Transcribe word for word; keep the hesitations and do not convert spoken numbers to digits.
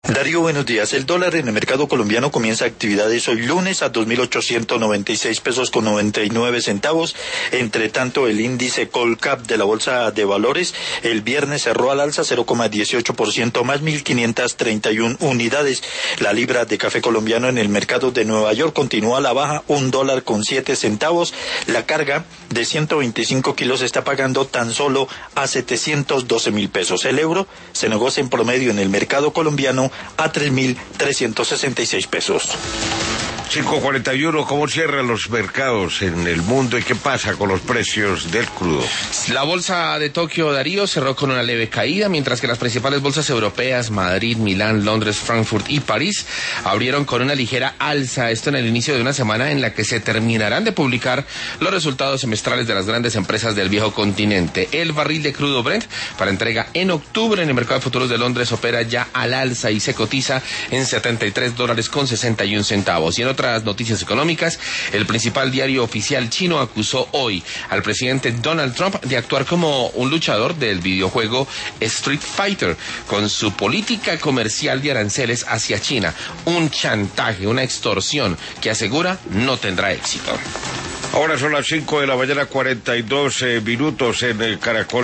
Darío, buenos días. El dólar en el mercado colombiano comienza actividades hoy lunes a dos mil ochocientos noventa y seis pesos con noventa y nueve centavos. Entre tanto, el índice Colcap de la Bolsa de Valores el viernes cerró al alza cero coma dieciocho por ciento más mil quinientas treinta y una unidades. La libra de café colombiano en el mercado de Nueva York continúa a la baja, un dólar con siete centavos. La carga de ciento veinticinco kilos está pagando tan solo a setecientos doce mil pesos. El euro se negocia en promedio en el mercado colombiano a tres mil trescientos sesenta y seis pesos. cinco cuarenta y uno, ¿cómo cierran los mercados en el mundo y qué pasa con los precios del crudo? La bolsa de Tokio, Darío, cerró con una leve caída, mientras que las principales bolsas europeas, Madrid, Milán, Londres, Frankfurt y París, abrieron con una ligera alza. Esto en el inicio de una semana en la que se terminarán de publicar los resultados semestrales de las grandes empresas del viejo continente. El barril de crudo Brent, para entrega en octubre en el mercado de futuros de Londres, opera ya al alza y se cotiza en setenta y tres dólares con sesenta y un centavos. Y en otras noticias económicas, el principal diario oficial chino acusó hoy al presidente Donald Trump de actuar como un luchador del videojuego Street Fighter con su política comercial de aranceles hacia China, un chantaje, una extorsión que asegura no tendrá éxito. Ahora son las cinco de la mañana, cuarenta y dos eh, minutos en el Caracol.